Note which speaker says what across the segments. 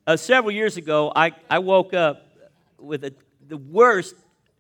Speaker 1: Several years ago, I woke up with the worst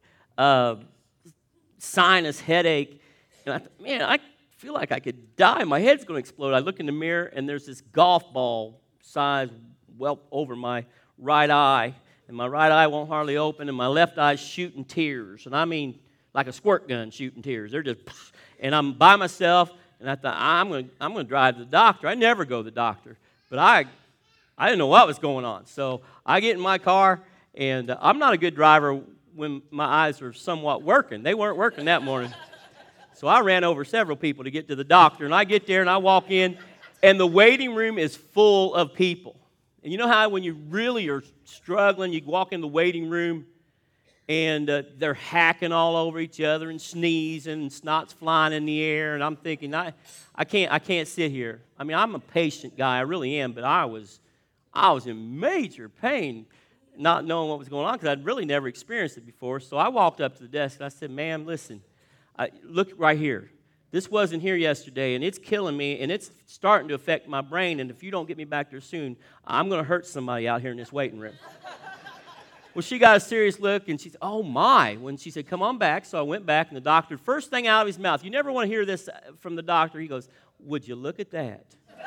Speaker 1: sinus headache. And I thought, man, I feel like I could die. My head's going to explode. I look in the mirror, and there's this golf ball size well over my right eye. And my right eye won't hardly open, and my left eye's shooting tears. And I mean, like a squirt gun shooting tears. They're just, and I'm by myself, and I thought, I'm going to drive to the doctor. I never go to the doctor. But I didn't know what was going on. So I get in my car, and I'm not a good driver when my eyes are somewhat working. They weren't working that morning. So I ran over several people to get to the doctor, and I get there, and I walk in, and the waiting room is full of people. And you know how when you really are struggling, you walk in the waiting room, and they're hacking all over each other and sneezing, and snot's flying in the air, and I'm thinking, I can't sit here. I mean, I'm a patient guy, I really am, but I was in major pain not knowing what was going on because I'd really never experienced it before. So I walked up to the desk, and I said, ma'am, listen, look right here. This wasn't here yesterday, and it's killing me, and it's starting to affect my brain, and if you don't get me back there soon, I'm going to hurt somebody out here in this waiting room. Well, she got a serious look, and she said, oh, my. When she said, come on back, so I went back, and the doctor, first thing out of his mouth, you never want to hear this from the doctor, he goes, would you look at that?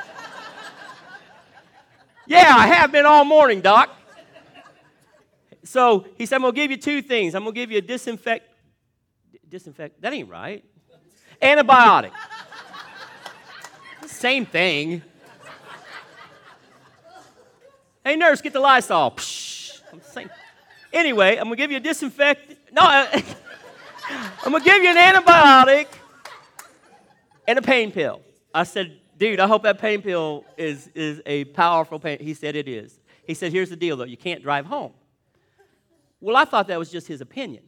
Speaker 1: Yeah, I have been all morning, doc. So he said, I'm going to give you two things. I'm going to give you a disinfect, that ain't right. Antibiotic. Same thing. Hey, nurse, get the Lysol. Psh, same. Anyway, I'm going to give you a disinfectant. No, I'm going to give you an antibiotic and a pain pill. I said, dude, I hope that pain pill is a powerful pain. He said it is. He said, here's the deal, though. You can't drive home. Well, I thought that was just his opinion.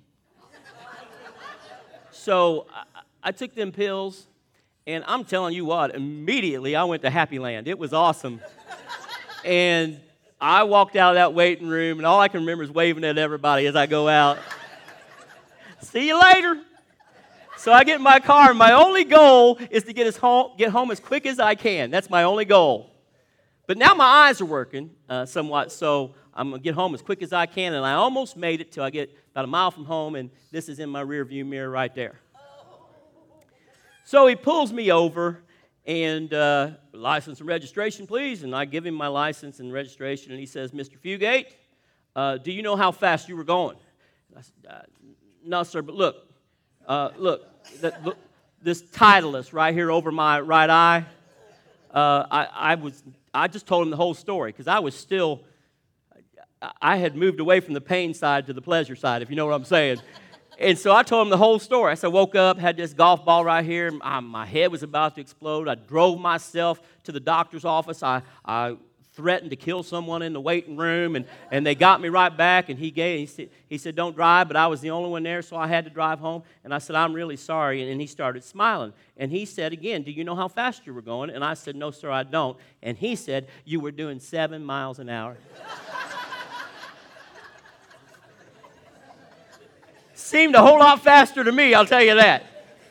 Speaker 1: So I took them pills, and I'm telling you what, immediately I went to Happy Land. It was awesome. And I walked out of that waiting room, and all I can remember is waving at everybody as I go out. See you later. So I get in my car, and my only goal is to get home as quick as I can. That's my only goal. But now my eyes are working somewhat, so I'm going to get home as quick as I can, and I almost made it till I get about a mile from home, and this is in my rearview mirror right there. So he pulls me over, and license and registration, please. And I give him my license and registration, and he says, Mr. Fugate, do you know how fast you were going? I said, no, sir, but look, this Titleist right here over my right eye, I just told him the whole story because I had moved away from the pain side to the pleasure side, if you know what I'm saying. And so I told him the whole story. I said, I woke up, had this golf ball right here. My head was about to explode. I drove myself to the doctor's office. I threatened to kill someone in the waiting room, and they got me right back. And he said, don't drive, but I was the only one there, so I had to drive home. And I said, I'm really sorry. And he started smiling. And he said again, do you know how fast you were going? And I said, no, sir, I don't. And he said, you were doing 7 miles an hour. Seemed a whole lot faster to me, I'll tell you that.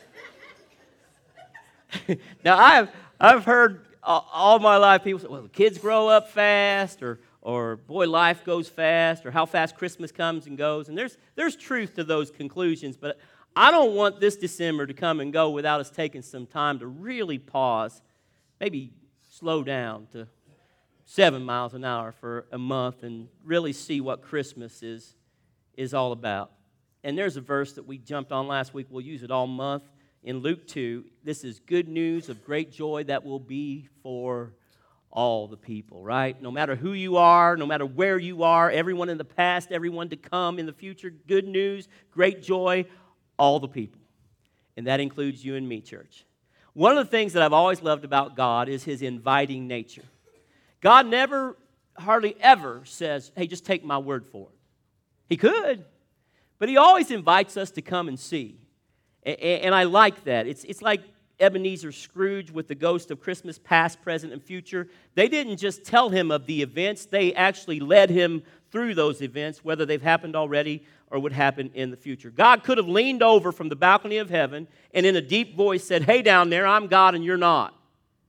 Speaker 1: Now, I've heard all my life people say, well, kids grow up fast, or boy, life goes fast, or how fast Christmas comes and goes. And there's truth to those conclusions, but I don't want this December to come and go without us taking some time to really pause, maybe slow down to 7 miles an hour for a month and really see what Christmas is all about. And there's a verse that we jumped on last week. We'll use it all month. In Luke 2, this is good news of great joy that will be for all the people, right? No matter who you are, no matter where you are, everyone in the past, everyone to come in the future, good news, great joy, all the people. And that includes you and me, church. One of the things that I've always loved about God is his inviting nature. God never, hardly ever says, hey, just take my word for it. He could. But he always invites us to come and see. And I like that. It's like Ebenezer Scrooge with the ghost of Christmas past, present, and future. They didn't just tell him of the events. They actually led him through those events, whether they've happened already or would happen in the future. God could have leaned over from the balcony of heaven and in a deep voice said, hey, down there, I'm God and you're not.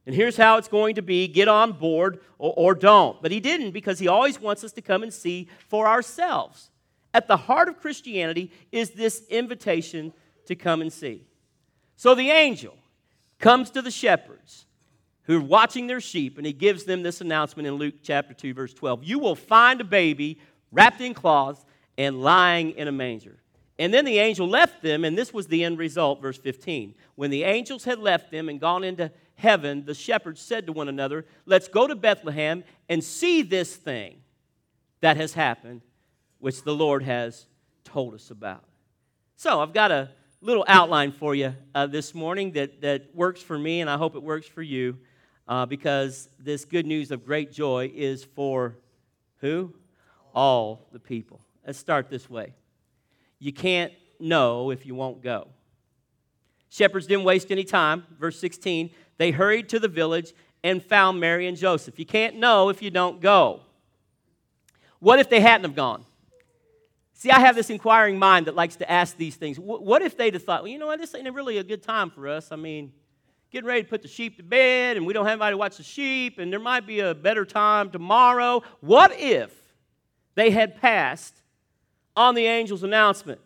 Speaker 1: And here's how it's going to be. Get on board or don't. But he didn't, because he always wants us to come and see for ourselves. At the heart of Christianity is this invitation to come and see. So the angel comes to the shepherds who are watching their sheep, and he gives them this announcement in Luke chapter 2, verse 12. You will find a baby wrapped in cloths and lying in a manger. And then the angel left them, and this was the end result, verse 15. When the angels had left them and gone into heaven, the shepherds said to one another, let's go to Bethlehem and see this thing that has happened, which the Lord has told us about. So I've got a little outline for you this morning that works for me, and I hope it works for you, because this good news of great joy is for who? All the people. Let's start this way. You can't know if you won't go. Shepherds didn't waste any time. Verse 16, they hurried to the village and found Mary and Joseph. You can't know if you don't go. What if they hadn't have gone? See, I have this inquiring mind that likes to ask these things. What if they'd have thought, well, you know what, this ain't really a good time for us. I mean, getting ready to put the sheep to bed, and we don't have anybody to watch the sheep, and there might be a better time tomorrow. What if they had passed on the angel's announcement?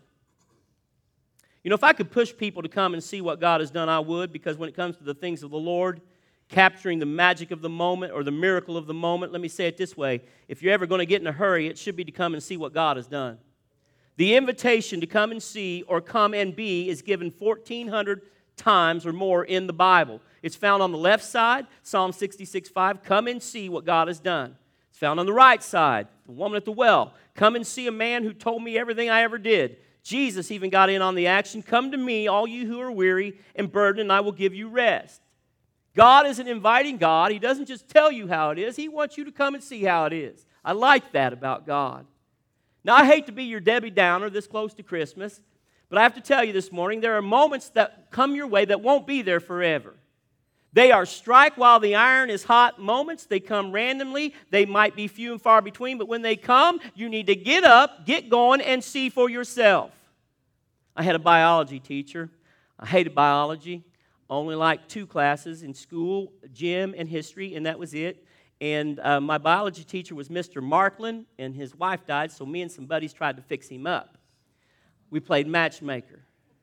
Speaker 1: You know, if I could push people to come and see what God has done, I would, because when it comes to the things of the Lord, capturing the magic of the moment or the miracle of the moment, let me say it this way. If you're ever going to get in a hurry, it should be to come and see what God has done. The invitation to come and see or come and be is given 1,400 times or more in the Bible. It's found on the left side, Psalm 66:5, come and see what God has done. It's found on the right side, the woman at the well, come and see a man who told me everything I ever did. Jesus even got in on the action. Come to me, all you who are weary and burdened, and I will give you rest. God is an inviting God. He doesn't just tell you how it is. He wants you to come and see how it is. I like that about God. Now, I hate to be your Debbie Downer this close to Christmas, but I have to tell you this morning, there are moments that come your way that won't be there forever. They are strike while the iron is hot moments. They come randomly. They might be few and far between, but when they come, you need to get up, get going, and see for yourself. I had a biology teacher. I hated biology. I only liked 2 classes in school, gym and history, and that was it. And my biology teacher was Mr. Markland, and his wife died, so me and some buddies tried to fix him up. We played matchmaker.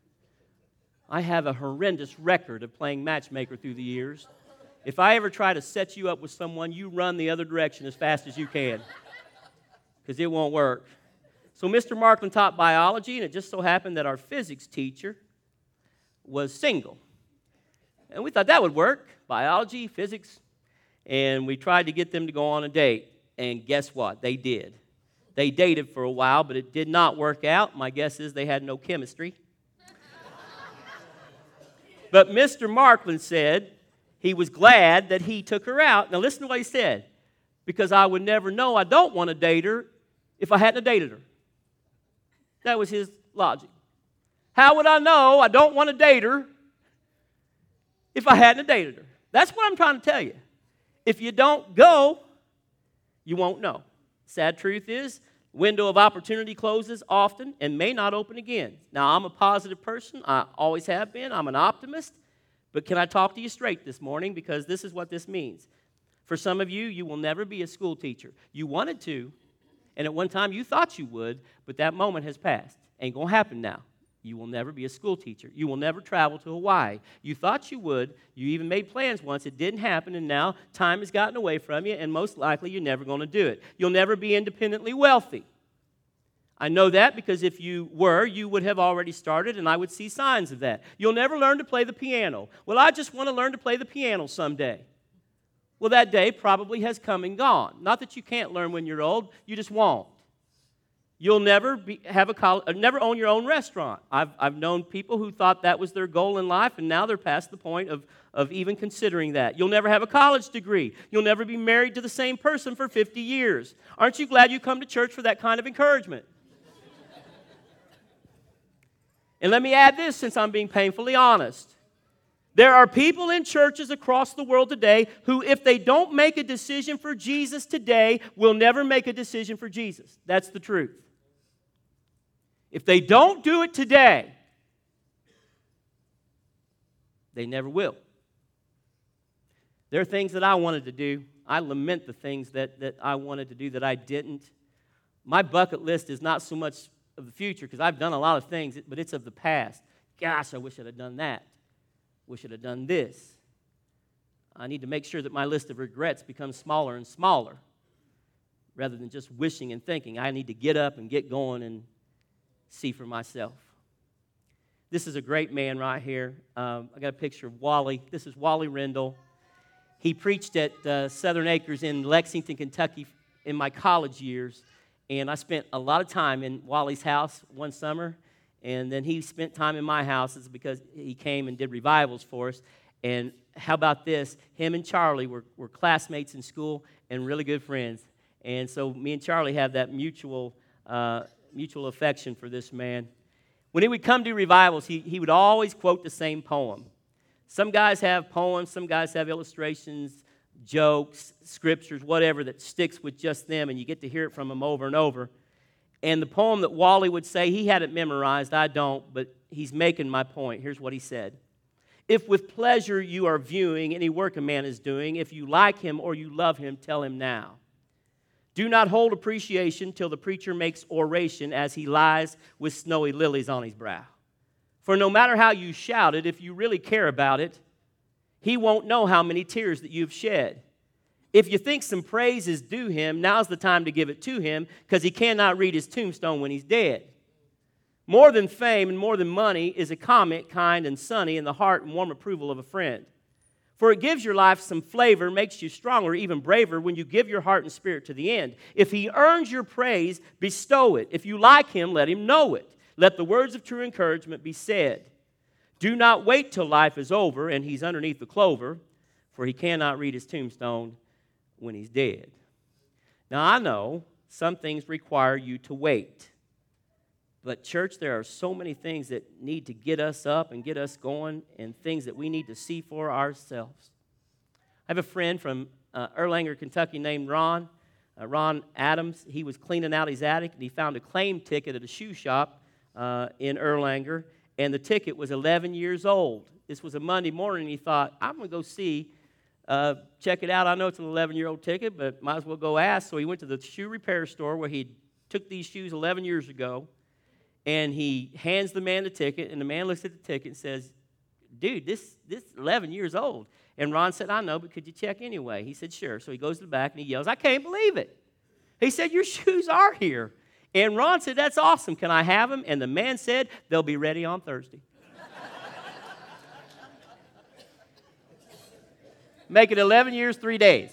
Speaker 1: I have a horrendous record of playing matchmaker through the years. If I ever try to set you up with someone, you run the other direction as fast as you can, because it won't work. So Mr. Markland taught biology, and it just so happened that our physics teacher was single. And we thought that would work, biology, physics, and we tried to get them to go on a date, and guess what? They did. They dated for a while, but it did not work out. My guess is they had no chemistry. But Mr. Markland said he was glad that he took her out. Now listen to what he said. Because I would never know I don't want to date her if I hadn't dated her. That was his logic. How would I know I don't want to date her if I hadn't dated her? That's what I'm trying to tell you. If you don't go, you won't know. Sad truth is, window of opportunity closes often and may not open again. Now, I'm a positive person. I always have been. I'm an optimist. But can I talk to you straight this morning? Because this is what this means. For some of you, you will never be a school teacher. You wanted to, and at one time you thought you would, but that moment has passed. Ain't going to happen now. You will never be a school teacher. You will never travel to Hawaii. You thought you would. You even made plans once. It didn't happen, and now time has gotten away from you, and most likely you're never going to do it. You'll never be independently wealthy. I know that because if you were, you would have already started, and I would see signs of that. You'll never learn to play the piano. Well, I just want to learn to play the piano someday. Well, that day probably has come and gone. Not that you can't learn when you're old. You just won't. You'll never never own your own restaurant. I've known people who thought that was their goal in life, and now they're past the point of even considering that. You'll never have a college degree. You'll never be married to the same person for 50 years. Aren't you glad you come to church for that kind of encouragement? And let me add this, since I'm being painfully honest. There are people in churches across the world today who, if they don't make a decision for Jesus today, will never make a decision for Jesus. That's the truth. If they don't do it today, they never will. There are things that I wanted to do. I lament the things that I wanted to do that I didn't. My bucket list is not so much of the future, because I've done a lot of things, but it's of the past. Gosh, I wish I'd have done that. Wish I'd have done this. I need to make sure that my list of regrets becomes smaller and smaller, rather than just wishing and thinking. I need to get up and get going and see for myself. This is a great man right here. I got a picture of Wally. This is Wally Rendell. He preached at Southern Acres in Lexington, Kentucky in my college years, and I spent a lot of time in Wally's house one summer, and then he spent time in my house. It's because he came and did revivals for us. And how about this? Him and Charlie were classmates in school and really good friends. And so me and Charlie have that mutual affection for this man. When he would come to revivals, he would always quote the same poem. Some guys have poems, some guys have illustrations, jokes, scriptures, whatever that sticks with just them, and you get to hear it from them over and over. And the poem that Wally would say, he had it memorized, I don't, but he's making my point. Here's what he said. If with pleasure you are viewing any work a man is doing, if you like him or you love him, tell him now. Do not hold appreciation till the preacher makes oration as he lies with snowy lilies on his brow. For no matter how you shout it, if you really care about it, he won't know how many tears that you've shed. If you think some praise is due him, now's the time to give it to him, because he cannot read his tombstone when he's dead. More than fame and more than money is a comment, kind and sunny, in the heart and warm approval of a friend. For it gives your life some flavor, makes you stronger, even braver, when you give your heart and spirit to the end. If he earns your praise, bestow it. If you like him, let him know it. Let the words of true encouragement be said. Do not wait till life is over and he's underneath the clover, for he cannot read his tombstone when he's dead. Now, I know some things require you to wait. But church, there are so many things that need to get us up and get us going, and things that we need to see for ourselves. I have a friend from Erlanger, Kentucky named Ron Adams. He was cleaning out his attic, and he found a claim ticket at a shoe shop in Erlanger, and the ticket was 11 years old. This was a Monday morning, and he thought, I'm going to go see, check it out. I know it's an 11-year-old ticket, but might as well go ask. So he went to the shoe repair store where he took these shoes 11 years ago, and he hands the man the ticket, and the man looks at the ticket and says, dude, this is 11 years old. And Ron said, I know, but could you check anyway? He said, sure. So he goes to the back, and he yells, I can't believe it. He said, your shoes are here. And Ron said, that's awesome. Can I have them? And the man said, they'll be ready on Thursday. Make it 11 years, 3 days.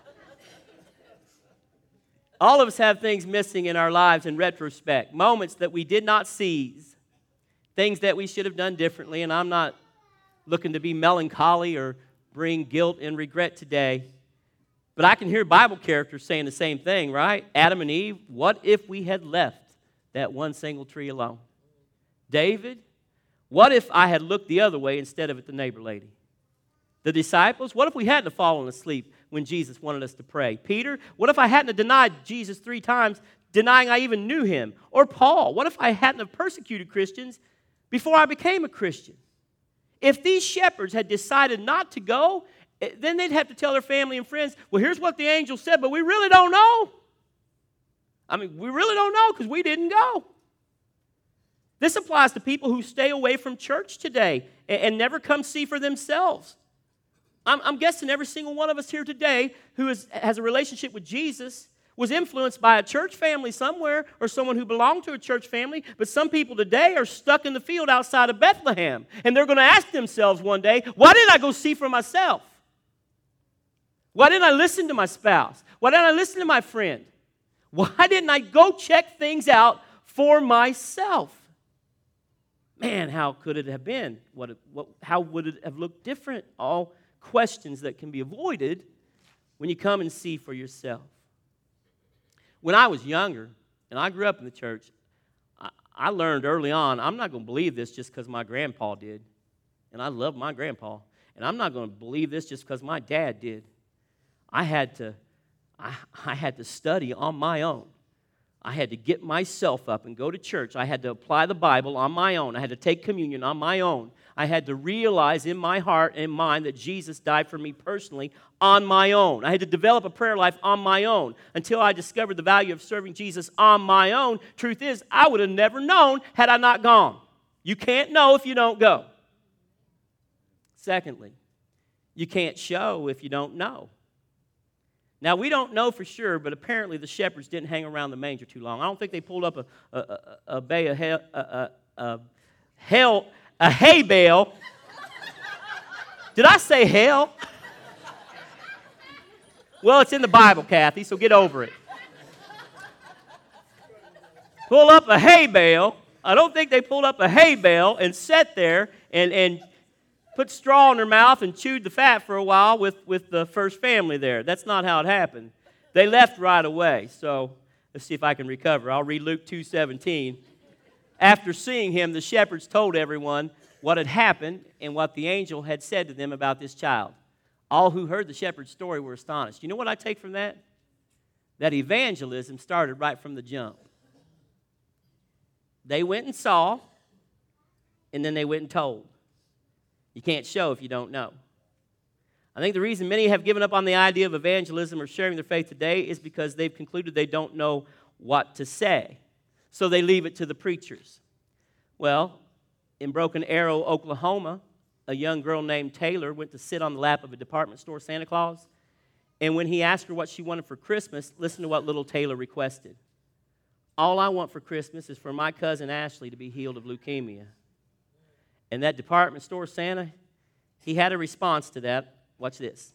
Speaker 1: All of us have things missing in our lives in retrospect, moments that we did not seize, things that we should have done differently, and I'm not looking to be melancholy or bring guilt and regret today, but I can hear Bible characters saying the same thing, right? Adam and Eve, what if we had left that one single tree alone? David, what if I had looked the other way instead of at the neighbor lady? The disciples, what if we hadn't fallen asleep when Jesus wanted us to pray? Peter, what if I hadn't denied Jesus 3 times, denying I even knew him? Or Paul, what if I hadn't have persecuted Christians before I became a Christian? If these shepherds had decided not to go, then they'd have to tell their family and friends, well, here's what the angel said, but we really don't know. We really don't know because we didn't go. This applies to people who stay away from church today and never come see for themselves. I'm guessing every single one of us here today who has a relationship with Jesus was influenced by a church family somewhere or someone who belonged to a church family, but some people today are stuck in the field outside of Bethlehem, and they're going to ask themselves one day, why didn't I go see for myself? Why didn't I listen to my spouse? Why didn't I listen to my friend? Why didn't I go check things out for myself? Man, how could it have been? How would it have looked different? All questions that can be avoided when you come and see for yourself. When I was younger, and I grew up in the church, I learned early on, I'm not going to believe this just because my grandpa did. And I love my grandpa. And I'm not going to believe this just because my dad did. I had to study on my own. I had to get myself up and go to church. I had to apply the Bible on my own. I had to take communion on my own. I had to realize in my heart and mind that Jesus died for me personally on my own. I had to develop a prayer life on my own until I discovered the value of serving Jesus on my own. Truth is, I would have never known had I not gone. You can't know if you don't go. Secondly, you can't show if you don't know. Now, we don't know for sure, but apparently the shepherds didn't hang around the manger too long. I don't think they pulled up a hay bale. Did I say hell? Well, it's in the Bible, Kathy, so get over it. Pull up a hay bale. I don't think they pulled up a hay bale and sat there and put straw in their mouth and chewed the fat for a while with the first family there. That's not how it happened. They left right away. So let's see if I can recover. I'll read Luke 2:17. After seeing him, the shepherds told everyone what had happened and what the angel had said to them about this child. All who heard the shepherd's story were astonished. You know what I take from that? That evangelism started right from the jump. They went and saw, and then they went and told. You can't show if you don't know. I think the reason many have given up on the idea of evangelism or sharing their faith today is because they've concluded they don't know what to say. So they leave it to the preachers. Well, in Broken Arrow, Oklahoma, a young girl named Taylor went to sit on the lap of a department store Santa Claus. And when he asked her what she wanted for Christmas, listen to what little Taylor requested. All I want for Christmas is for my cousin Ashley to be healed of leukemia. And that department store Santa, he had a response to that. Watch this.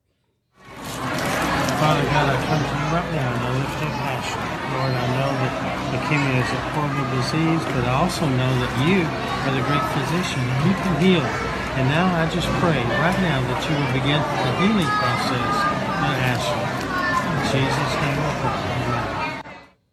Speaker 2: Father God, I come to you right now and I lift up Ashley. Lord, I know that leukemia is a horrible disease, but I also know that you are the great physician and you can heal. And now I just pray right now that you will begin the healing process on Ashley. In Jesus' name I pray. Amen.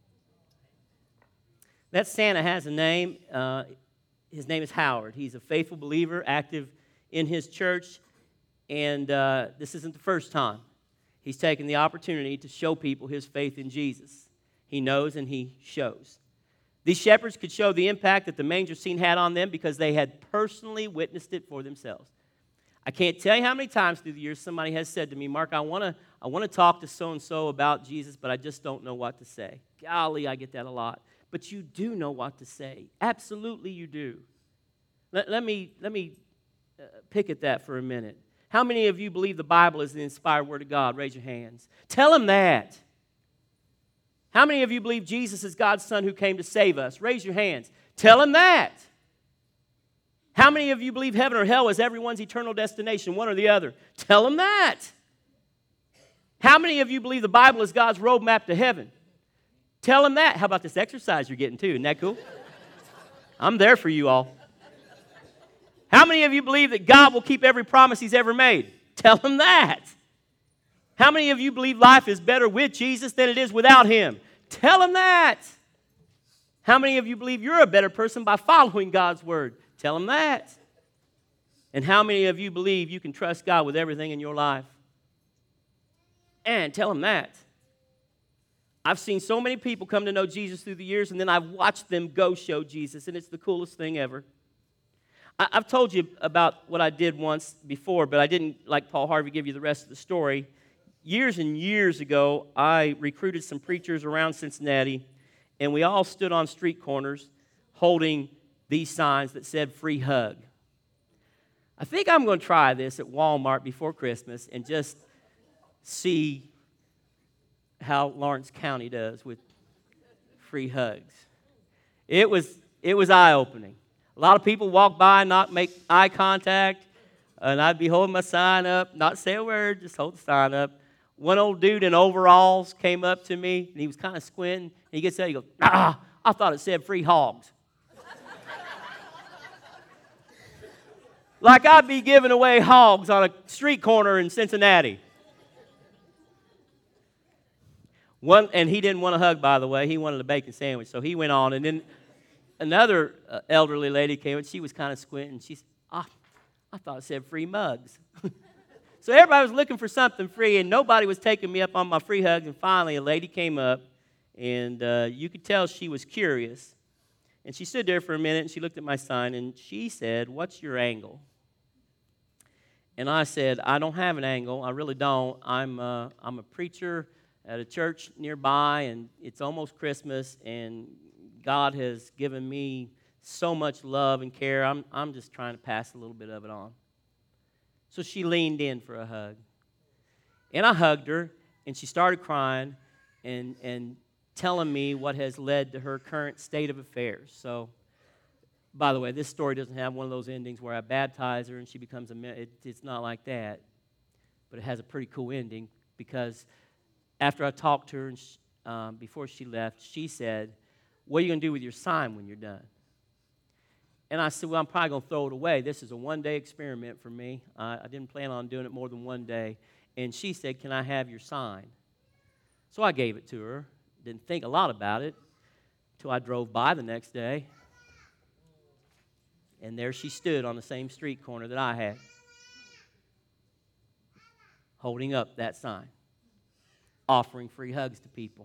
Speaker 1: That Santa has a name. His name is Howard. He's a faithful believer, active in his church, and this isn't the first time he's taken the opportunity to show people his faith in Jesus. He knows and he shows. These shepherds could show the impact that the manger scene had on them because they had personally witnessed it for themselves. I can't tell you how many times through the years somebody has said to me, Mark, I want to talk to so-and-so about Jesus, but I just don't know what to say. Golly, I get that a lot. But you do know what to say. Absolutely you do. Let me pick at that for a minute. How many of you believe the Bible is the inspired Word of God? Raise your hands. Tell them that. How many of you believe Jesus is God's Son who came to save us? Raise your hands. Tell them that. How many of you believe heaven or hell is everyone's eternal destination, one or the other? Tell them that. How many of you believe the Bible is God's roadmap to heaven? Tell them that. How about this exercise you're getting too? Isn't that cool? I'm there for you all. How many of you believe that God will keep every promise He's ever made? Tell them that. How many of you believe life is better with Jesus than it is without Him? Tell them that. How many of you believe you're a better person by following God's Word? Tell them that. And how many of you believe you can trust God with everything in your life? And tell them that. I've seen so many people come to know Jesus through the years, and then I've watched them go show Jesus, and it's the coolest thing ever. I've told you about what I did once before, but I didn't, like Paul Harvey, give you the rest of the story. Years and years ago, I recruited some preachers around Cincinnati, and we all stood on street corners holding these signs that said free hug. I think I'm going to try this at Walmart before Christmas and just see how Lawrence County does with free hugs. It was eye-opening. A lot of people walk by, not make eye contact, and I'd be holding my sign up, not say a word, just hold the sign up. One old dude in overalls came up to me, and he was kind of squinting. And he gets out, he goes, I thought it said free hogs. Like I'd be giving away hogs on a street corner in Cincinnati. And he didn't want a hug, by the way. He wanted a bacon sandwich, so he went on. And then another elderly lady came, and she was kind of squinting. She said, I thought it said free mugs. So everybody was looking for something free, and nobody was taking me up on my free hugs. And finally, a lady came up, And you could tell she was curious. And she stood there for a minute, and she looked at my sign, and she said, "What's your angle?" And I said, "I don't have an angle. I really don't. I'm a preacher at a church nearby, and it's almost Christmas, and God has given me so much love and care. I'm just trying to pass a little bit of it on." So she leaned in for a hug. And I hugged her, and she started crying and telling me what has led to her current state of affairs. So, by the way, this story doesn't have one of those endings where I baptize her and she becomes it's not like that. But it has a pretty cool ending because after I talked to her and before she left, she said, "What are you going to do with your sign when you're done?" And I said, "Well, I'm probably going to throw it away. This is a one-day experiment for me. I didn't plan on doing it more than one day." And she said, "Can I have your sign?" So I gave it to her. Didn't think a lot about it until I drove by the next day. And there she stood on the same street corner that I had, holding up that sign, offering free hugs to people.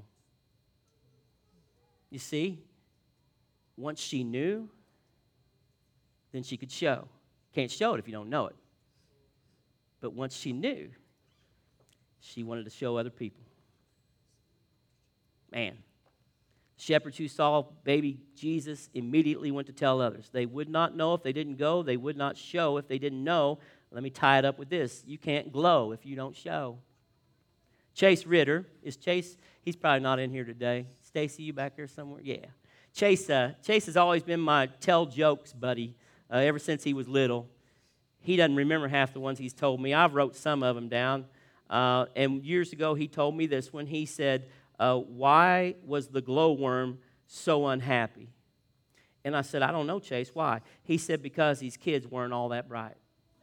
Speaker 1: You see, once she knew, then she could show. Can't show it if you don't know it. But once she knew, she wanted to show other people. Man, shepherds who saw baby Jesus immediately went to tell others. They would not know if they didn't go. They would not show if they didn't know. Let me tie it up with this. You can't glow if you don't show. Chase Ritter. Is Chase, he's probably not in here today. Stacy, you back there somewhere? Yeah. Chase has always been my tell jokes buddy ever since he was little. He doesn't remember half the ones he's told me. I've wrote some of them down. And years ago, he told me this when he said, "Why was the glowworm so unhappy?" And I said, "I don't know, Chase, why?" He said, "Because these kids weren't all that bright."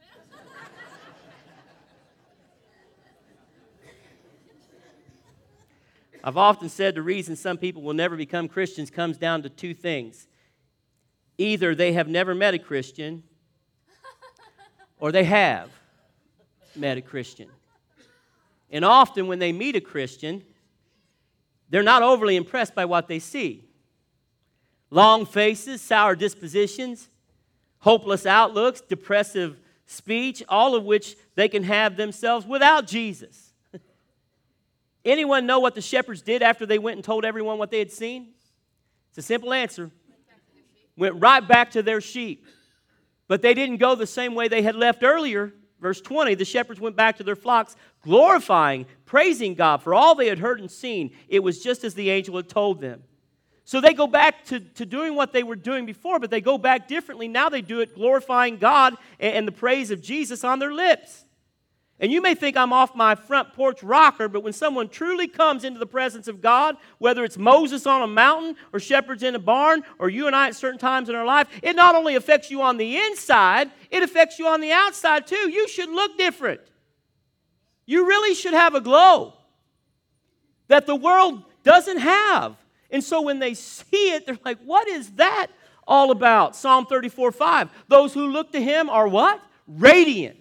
Speaker 1: I've often said the reason some people will never become Christians comes down to two things. Either they have never met a Christian, or they have met a Christian. And often when they meet a Christian, they're not overly impressed by what they see. Long faces, sour dispositions, hopeless outlooks, depressive speech, all of which they can have themselves without Jesus. Anyone know what the shepherds did after they went and told everyone what they had seen? It's a simple answer. Went right back to their sheep. But they didn't go the same way they had left earlier. Verse 20, the shepherds went back to their flocks, glorifying, praising God for all they had heard and seen. It was just as the angel had told them. So they go back to doing what they were doing before, but they go back differently. Now they do it glorifying God and the praise of Jesus on their lips. And you may think I'm off my front porch rocker, but when someone truly comes into the presence of God, whether it's Moses on a mountain or shepherds in a barn or you and I at certain times in our life, it not only affects you on the inside, it affects you on the outside too. You should look different. You really should have a glow that the world doesn't have. And so when they see it, they're like, what is that all about? Psalm 34:5. Those who look to him are what? Radiant.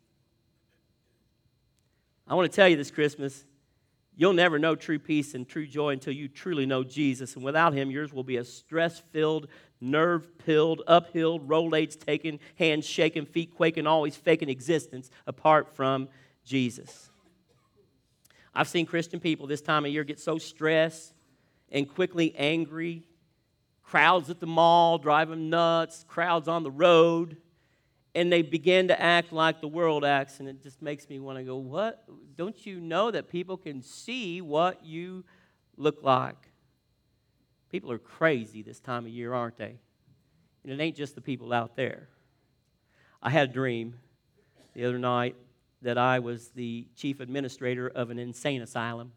Speaker 1: I want to tell you this Christmas, you'll never know true peace and true joy until you truly know Jesus. And without him, yours will be a stress-filled, nerve-pilled, uphill, rolades taken, hands shaking, feet quaking, always faking existence apart from Jesus. I've seen Christian people this time of year get so stressed and quickly angry. Crowds at the mall drive them nuts, crowds on the road. And they begin to act like the world acts, and it just makes me want to go, what? Don't you know that people can see what you look like? People are crazy this time of year, aren't they? And it ain't just the people out there. I had a dream the other night that I was the chief administrator of an insane asylum.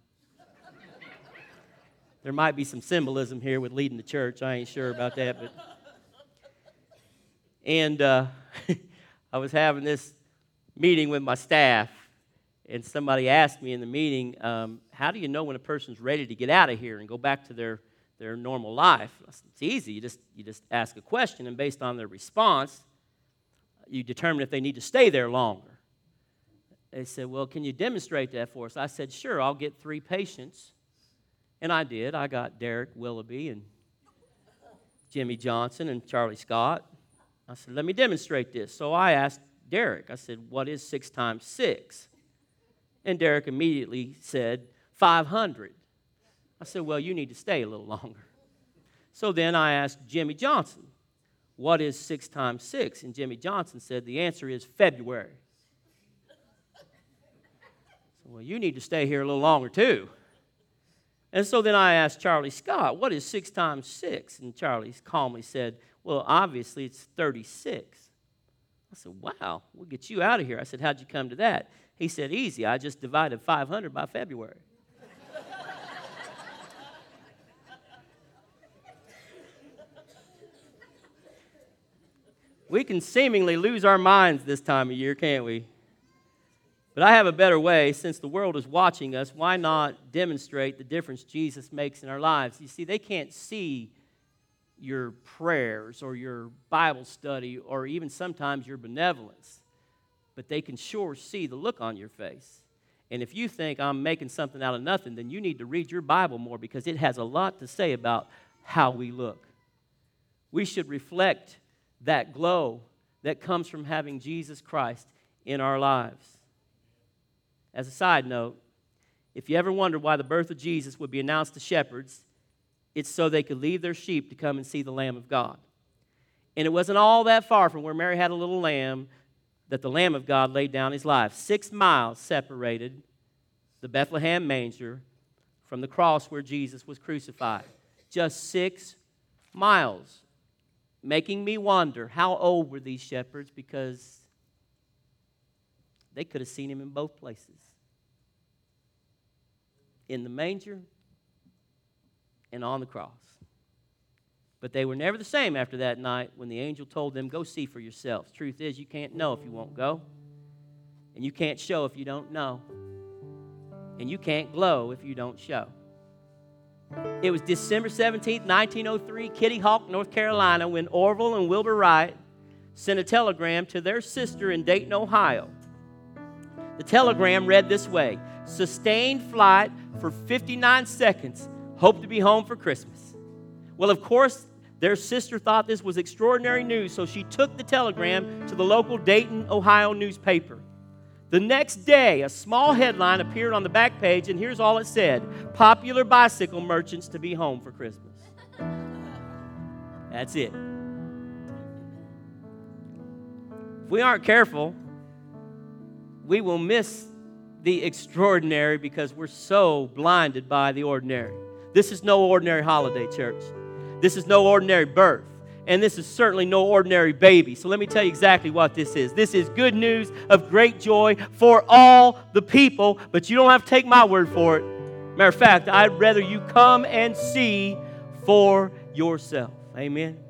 Speaker 1: There might be some symbolism here with leading the church. I ain't sure about that, but... And I was having this meeting with my staff, and somebody asked me in the meeting, how do you know when a person's ready to get out of here and go back to their normal life? I said, it's easy. You just ask a question, and based on their response, you determine if they need to stay there longer. They said, well, can you demonstrate that for us? I said, sure, I'll get 3 patients, And I did. I got Derek Willoughby and Jimmy Johnson and Charlie Scott. I said, let me demonstrate this. So I asked Derek, I said, what is 6 times 6? And Derek immediately said, 500. I said, well, you need to stay a little longer. So then I asked Jimmy Johnson, what is 6 times 6? And Jimmy Johnson said, the answer is February. So, well, you need to stay here a little longer too. And so then I asked Charlie Scott, what is 6 times 6? And Charlie calmly said, well, obviously it's 36. I said, wow, we'll get you out of here. I said, how'd you come to that? He said, easy, I just divided 500 by February. We can seemingly lose our minds this time of year, can't we? But I have a better way. Since the world is watching us, why not demonstrate the difference Jesus makes in our lives? You see, they can't see your prayers or your Bible study or even sometimes your benevolence, but they can sure see the look on your face. And if you think I'm making something out of nothing, then you need to read your Bible more, because it has a lot to say about how we look. We should reflect that glow that comes from having Jesus Christ in our lives. As a side note, if you ever wondered why the birth of Jesus would be announced to shepherds, it's so they could leave their sheep to come and see the Lamb of God. And it wasn't all that far from where Mary had a little lamb that the Lamb of God laid down his life. 6 miles separated the Bethlehem manger from the cross where Jesus was crucified. Just 6 miles. Making me wonder, how old were these shepherds? Because they could have seen him in both places. In the manger and on the cross. But they were never the same after that night when the angel told them, go see for yourselves. Truth is, you can't know if you won't go. And you can't show if you don't know. And you can't glow if you don't show. It was December 17th, 1903, Kitty Hawk, North Carolina, when Orville and Wilbur Wright sent a telegram to their sister in Dayton, Ohio. The telegram read this way: sustained flight for 59 seconds, hope to be home for Christmas. Well, of course, their sister thought this was extraordinary news, so she took the telegram to the local Dayton, Ohio newspaper. The next day, a small headline appeared on the back page, and here's all it said: popular bicycle merchants to be home for Christmas. That's it. If we aren't careful, we will miss the extraordinary because we're so blinded by the ordinary. This is no ordinary holiday, church. This is no ordinary birth. And this is certainly no ordinary baby. So let me tell you exactly what this is. This is good news of great joy for all the people, but you don't have to take my word for it. Matter of fact, I'd rather you come and see for yourself. Amen.